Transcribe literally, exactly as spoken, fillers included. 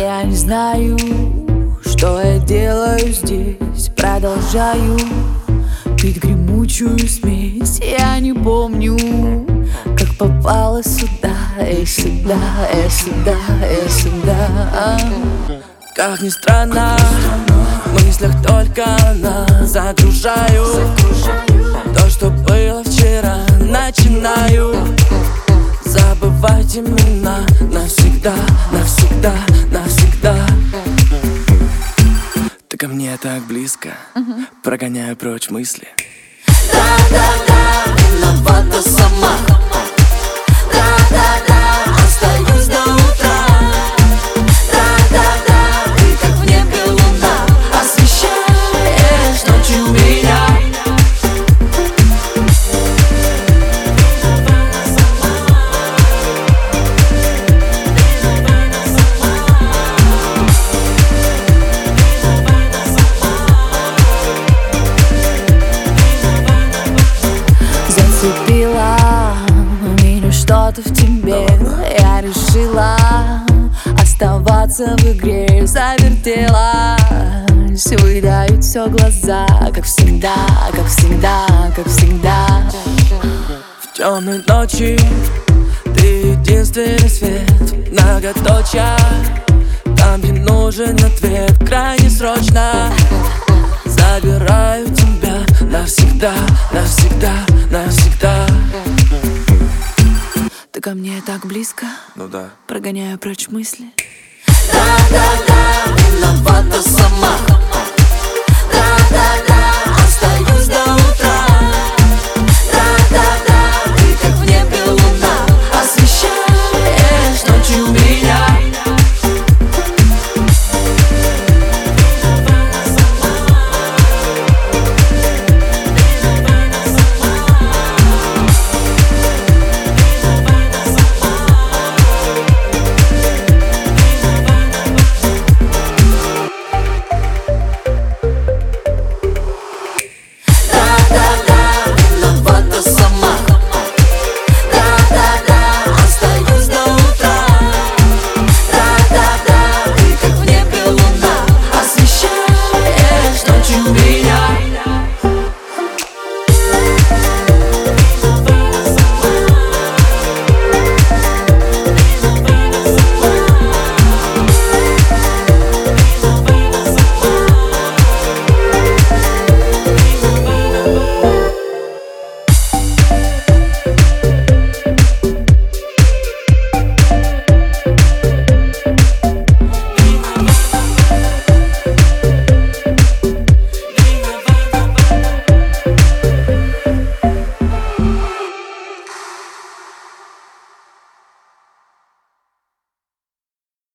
Я не знаю, что я делаю здесь. Продолжаю пить гремучую смесь. Я не помню, как попала сюда, и сюда, и сюда, и сюда. Как ни странно, в мыслях только она. Загружаю то, что было вчера. Начинаю забывать имена. Навсегда, навсегда, навсегда. Ты ко мне так близко, прогоняю прочь мысли. Да-да-да, виновата сама. Да-да-да, остаюсь до утра. Да-да-да, ты как в небе луна, освещаешь ночью меня. Зацепила меня что-то в тебе. Я решила оставаться в игре. Завертелась, выдают все глаза. Как всегда, как всегда, как всегда. В темной ночи ты единственный свет. Многоточие, там, где нужен ответ. Крайне срочно забираю тебя навсегда, навсегда, навсегда. Ты ко мне так близко, Ну да. прогоняю прочь мысли. Да-да-да, виновата сама. Да-да-да, остаюсь до утра. Да-да-да.